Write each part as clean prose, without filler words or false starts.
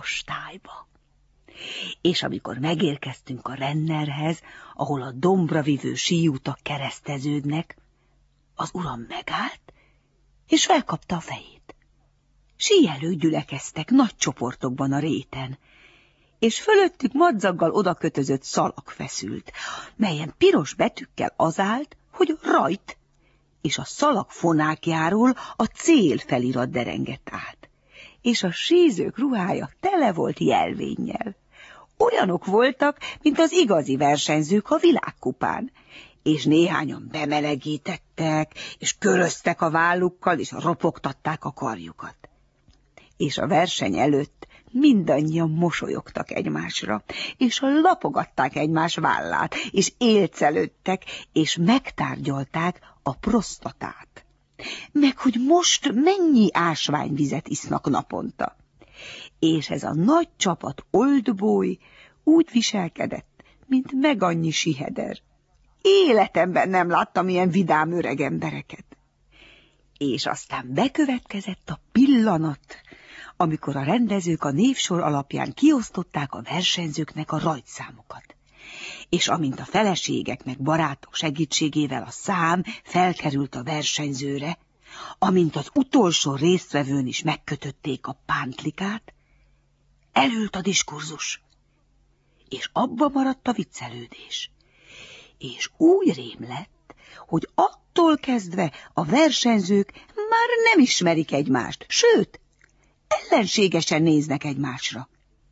orvostályba. És amikor megérkeztünk a Rennerhez, ahol a dombra vivő síutak kereszteződnek, az uram megállt, és felkapta a fejét. Síelők gyülekeztek nagy csoportokban a réten, és fölöttük madzaggal odakötözött szalag feszült, melyen piros betűkkel az állt, hogy rajt, és a szalag fonákjáról a cél felirat derengett át, és a sízők ruhája tele volt jelvénnyel. Olyanok voltak, mint az igazi versenyzők a világkupán, és néhányan bemelegítettek, és köröztek a vállukkal, és ropogtatták a karjukat. És a verseny előtt mindannyian mosolyogtak egymásra, és lapogatták egymás vállát, és élcelődtek, és megtárgyalták a prostatát, meg hogy most mennyi ásványvizet isznak naponta. És ez a nagy csapat oldboy úgy viselkedett, mint meg annyi siheder. Életemben nem láttam ilyen vidám öreg embereket. És aztán bekövetkezett a pillanat, amikor a rendezők a névsor alapján kiosztották a versenyzőknek a rajtszámokat. És amint a feleségek meg barátok segítségével a szám felkerült a versenyzőre, amint az utolsó résztvevőn is megkötötték a pántlikát, elült a diskurzus, és abba maradt a viccelődés. És úgy rém lett, hogy attól kezdve a versenyzők már nem ismerik egymást, sőt, ellenségesen néznek egymásra.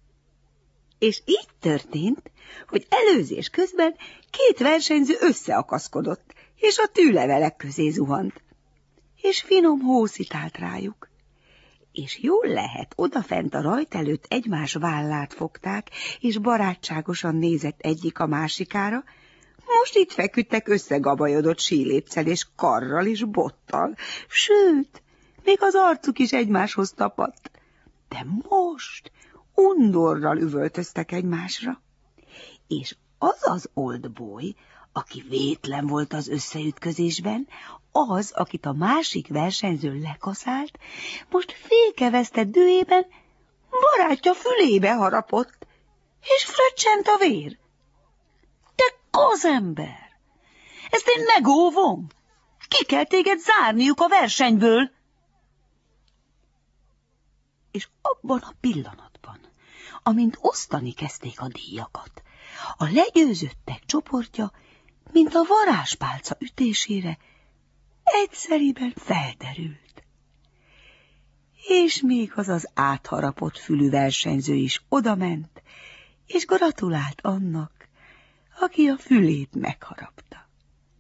És így történt, hogy előzés közben két versenyző összeakaszkodott, és a tűlevelek közé zuhant, és finom hó szitált rájuk. És jól lehet, odafent a rajt előtt egymás vállát fogták, és barátságosan nézett egyik a másikára, most itt feküdtek összegabajodott sílépccel és karral és bottal, sőt, még az arcuk is egymáshoz tapadt. De most undorral üvöltöztek egymásra, és az az oldboy, aki vétlen volt az összeütközésben, az, akit a másik versenyző lekaszált, most félkevesztett dühében barátja fülébe harapott, és fröccsent a vér. Te gazember! Ezt én megóvom! Ki kell téged zárniuk a versenyből! És abban a pillanatban, amint osztani kezdték a díjakat, a legyőzöttek csoportja, mint a varázspálca ütésére, egyszeriben felderült. És még az átharapott fülű versenyző is odament, és gratulált annak, aki a fülét megharapta.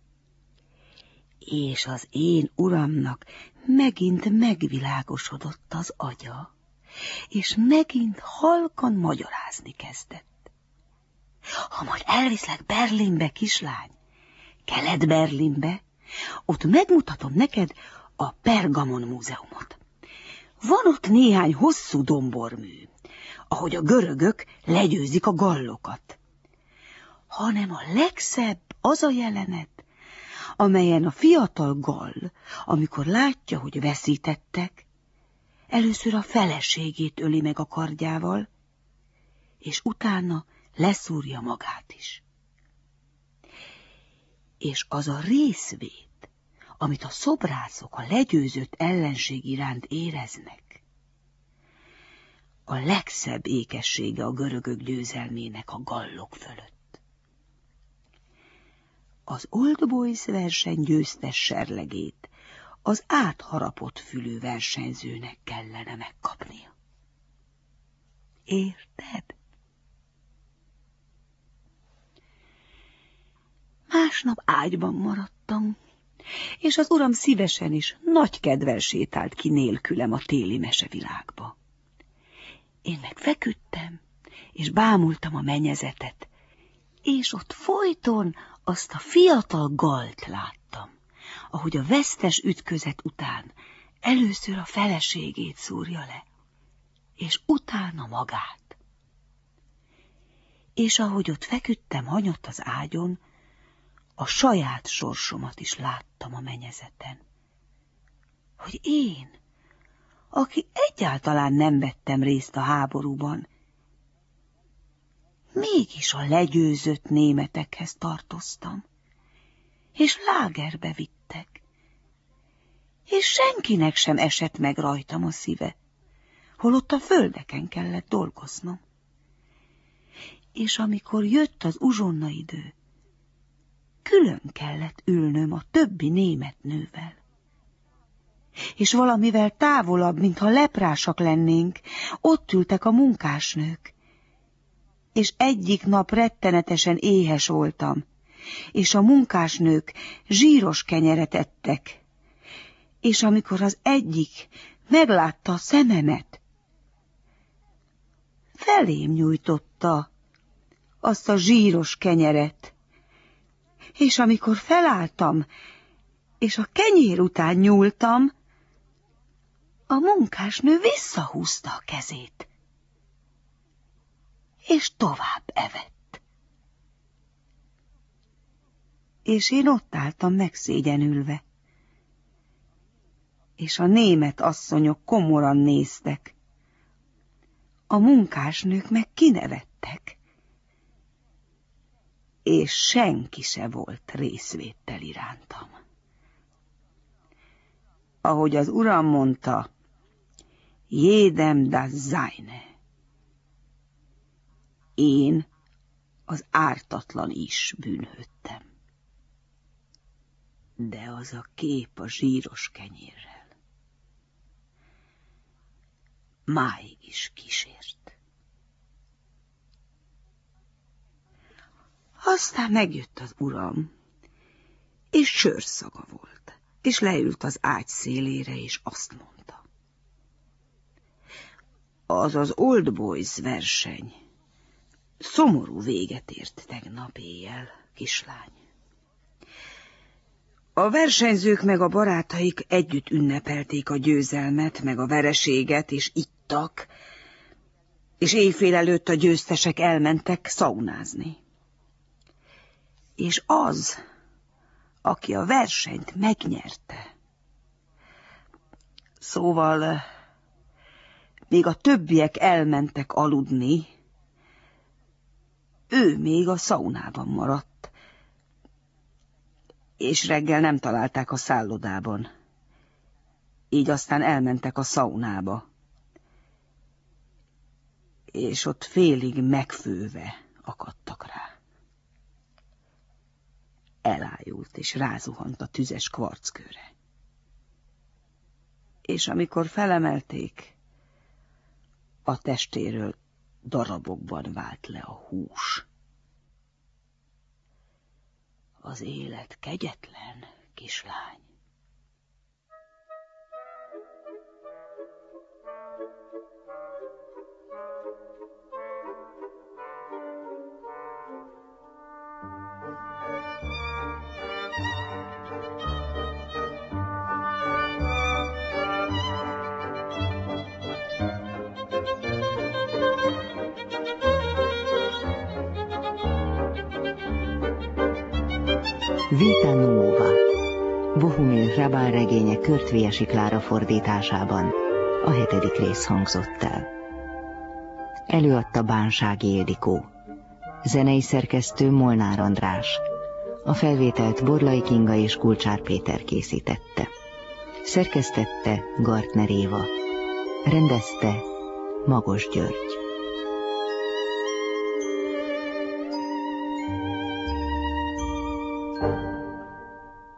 És az én uramnak megint megvilágosodott az agya, és megint halkan magyarázni kezdett. Ha majd elviszlek Berlinbe, kislány, Kelet-Berlinbe, ott megmutatom neked a Pergamon múzeumot. Van ott néhány hosszú dombormű, ahogy a görögök legyőzik a gallokat. Hanem a legszebb az a jelenet, amelyen a fiatal gall, amikor látja, hogy veszítettek, először a feleségét öli meg a kardjával, és utána leszúrja magát is. És az a részvét, amit a szobrászok a legyőzött ellenség iránt éreznek, a legszebb ékessége a görögök győzelmének a gallok fölött. Az Old Boys verseny győztes serlegét az átharapott fülű versenyzőnek kellene megkapnia. Érted? Másnap ágyban maradtam, és az uram szívesen is nagy kedvel sétált ki nélkülem a téli mesevilágba. Én meg feküdtem, és bámultam a mennyezetet, és ott folyton azt a fiatal galt láttam, ahogy a vesztes ütközet után először a feleségét szúrja le, és utána magát. És ahogy ott feküdtem hanyott az ágyon, a saját sorsomat is láttam a mennyezeten, hogy én, aki egyáltalán nem vettem részt a háborúban. Mégis a legyőzött németekhez tartoztam, és lágerbe vittek, és senkinek sem esett meg rajtam a szíve, holott a földeken kellett dolgoznom. És amikor jött az uzsonnaidő, külön kellett ülnöm a többi német nővel. És valamivel távolabb, mintha leprásak lennénk, ott ültek a munkásnők. És egyik nap rettenetesen éhes voltam, és a munkásnők zsíros kenyeret ettek. És amikor az egyik meglátta a szememet, felém nyújtotta azt a zsíros kenyeret, és amikor felálltam, és a kenyér után nyúltam, a munkásnő visszahúzta a kezét, és tovább evett. És én ott álltam megszégyenülve, és a német asszonyok komoran néztek, a munkásnők meg kinevettek, és senki se volt részvéttel irántam. Ahogy az uram mondta, jedem das seine. Én az ártatlan is bűnhődtem. De az a kép a zsíros kenyérrel máig is kísért. Aztán megjött az uram, és sörszaga volt, és leült az ágy szélére, és azt mondta: az az Old Boys verseny szomorú véget ért tegnap éjjel, kislány. A versenyzők meg a barátaik együtt ünnepelték a győzelmet, meg a vereséget, és ittak, és éjfél előtt a győztesek elmentek szaunázni. És az, aki a versenyt megnyerte, szóval még a többiek elmentek aludni, ő még a szaunában maradt, és reggel nem találták a szállodában. Így aztán elmentek a szaunába, és ott félig megfőve akadtak rá. Elájult és rázuhant a tüzes kvarckőre. És amikor felemelték, a testéről darabokban vált le a hús. Az élet kegyetlen, kislány. Vita Nuova, Bohumil Hrabal regénye Körtviesi Klára fordításában a 7. rész hangzott el. Előadta Bánsági Ildikó. Zenei szerkesztő Molnár András. A felvételt Borlai Kinga és Kulcsár Péter készítette. Szerkesztette Gartner Éva. Rendezte Magos György.